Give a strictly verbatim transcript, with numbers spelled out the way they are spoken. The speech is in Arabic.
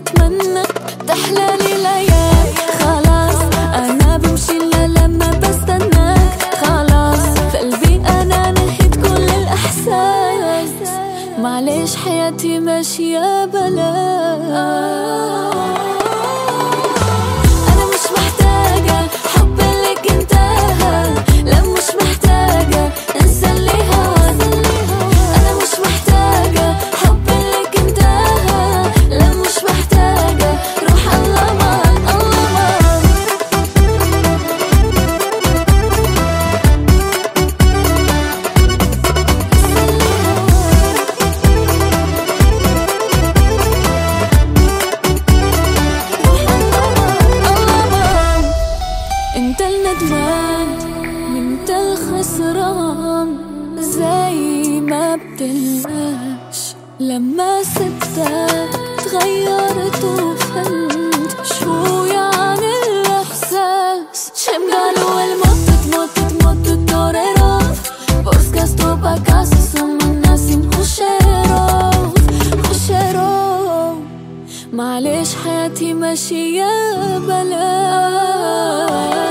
واتمنى تحلالي ليالي. خلاص انا بمشي لما بستناك، خلاص في قلبي انا نهيت كل الاحساس. معلش حياتي ماشية بلاك. انا مش محتاجة حب لك انتهى، لا مش محتاجة انسى اللي هواك. انا مش محتاجة حب لك انتهى، لا مش محتاجة روح الله معاك الله معاك. انت الندمان وانت الخسران، زي ما بتلقاش لما سبتك تغيرت وفهمت شوية عن الاحساس. Sembra el motet motet motet torerov, Buscas tu pa casa somana sin خشيرov خشيرov. معلش حياتي ماشية بلاك.